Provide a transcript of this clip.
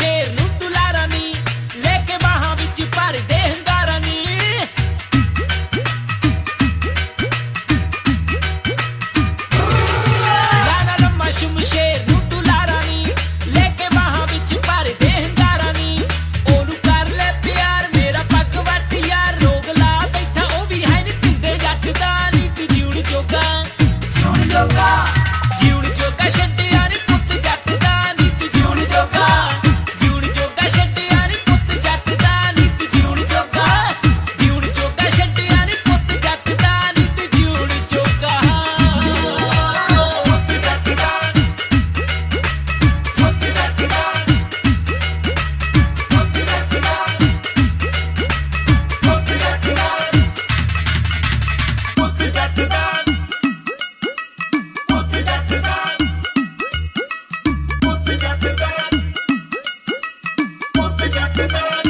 ਸ਼ਮਸ਼ੇਰ ਨੂੰ ਦੁਲਾਰਾ ਨੀ ਲੈ ਕੇ ਬਾਹਾਂ ਵਿੱਚ ਭਰਦੇ ਹੰਗਾਰਾ ਨੀ ਲਾਣਾ ਲੰਮਾ ਸ਼ਮਸ਼ੇਰ ਨੂੰ ਦੁਲਾਰਾ ਨੀ ਲੈ ਕੇ ਬਾਹਾਂ ਵਿੱਚ ਭਰਦੇ ਹੰਗਾਰਾ ਨੀ ਉਹਨੂੰ ਕਰ ਲੈ ਪਿਆਰ ਮੇਰਾ ਪੱਗ ਵੱਟ ਯਾਰ ਰੋਗ ਲਾ ਬੈਠਾ ਉਹ ਵੀ ਹੈ ਨੀ ਪਿੰਦੇ ਜੱਟ ਦਾ ਨੀ ਤੂੰ ਜਿਉਣ ਜੋਗਾ ਜਿਉਣ ਜੋਗਾ ਛੱਡਿਆ ਨੀ ਪੁੱਤ ਜੱਟ ਦਾ ਨੀ ਤੂੰ ਜਿਉਣ ਜੋਗਾ ਛੱਡਿਆ ਨੀ ਪੁੱਤ ਜੱਟ ਦਾ ਨੀ ਤੂੰ ਜਿਉਣ ਜੋਗਾ ਛੱਡਿਆ ਨੀ ਪੁੱਤ ਜੱਟ ਦਾ ਨੀ ਤੂੰ ਜਿਉਣ ਜੋਗਾ ਪੁੱਤ ਜੱਟ ਦਾ ਪੁੱਤ ਜੱਟ ਦਾ ਪੁੱਤ ਜੱਟ ਦਾ ਪੁੱਤ ਜੱਟ ਦਾ ਪੁੱਤ ਜੱਟ ਦਾ ਪੁੱਤ ਜੱਟ ਦਾ ਪੁੱਤ ਜੱਟ ਦਾ ਪੁੱਤ ਜੱਟ ਦਾ